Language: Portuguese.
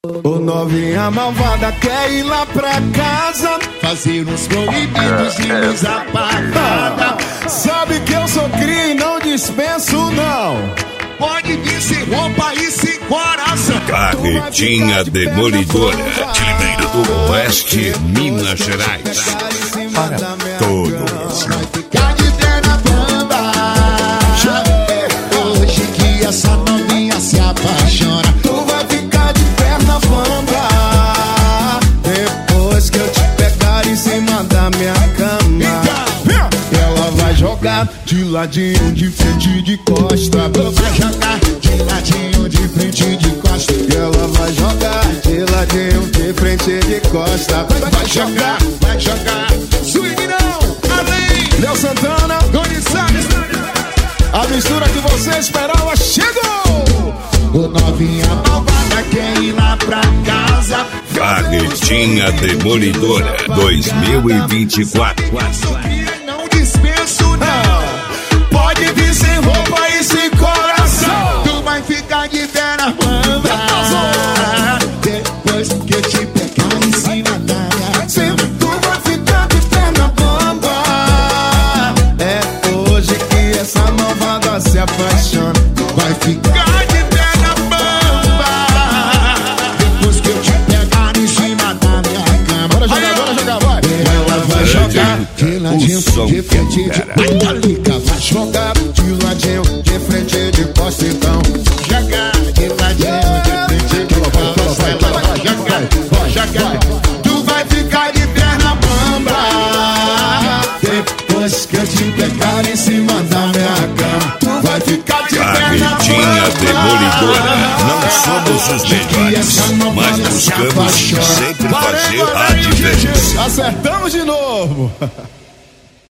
Ô novinha malvada quer ir lá pra casa fazer uns proibidos e luz apagada. Sabe que eu sou cria e não dispenso não. Pode vir sem roupa e sem coração. Carretinha Demolidora, de Limeira do Oeste, Minas Gerais. Para todos. Vai ficar de perna bamba. Hoje que essa novinha se apaixona. Tu vai ficar de perna bamba depois que eu te pegar em cima da minha cama. Ela vai jogar de ladinho, de frente, de costa. Vai jogar de ladinho, de frente, de costa. E ela vai jogar de ladinho, de frente, de costa. Vai jogar, vai jogar. Swing não, além. Léo Santana, Doni Salles. a mistura que você esperava chegou. O novinha malvada quer ir lá pra casa. Carretinha Demolidora 2024. Não dispenso não. Pode vir sem roupa e sem coração. Tu vai ficar de perna bamba depois que eu te pegar em cima da minha cama. Tu vai ficar de perna bamba. É hoje que essa malvada se apaixona. Vai ficar de perna bamba depois que eu te pegar em cima da minha cama. Bora jogar, vai. Ela vai jogar de ladinho, de frente, vai jogar de ladinho, de frente, de costa. Então jogar de ladinho, de frente, de costa. Vai jogar. Tu vai ficar de perna bamba depois que eu te pegar em cima da minha cama. Tu vai ficar de perna Carretinha Demolidora. Não somos os melhores, mas buscamos sempre fazer a diferença. Acertamos de novo.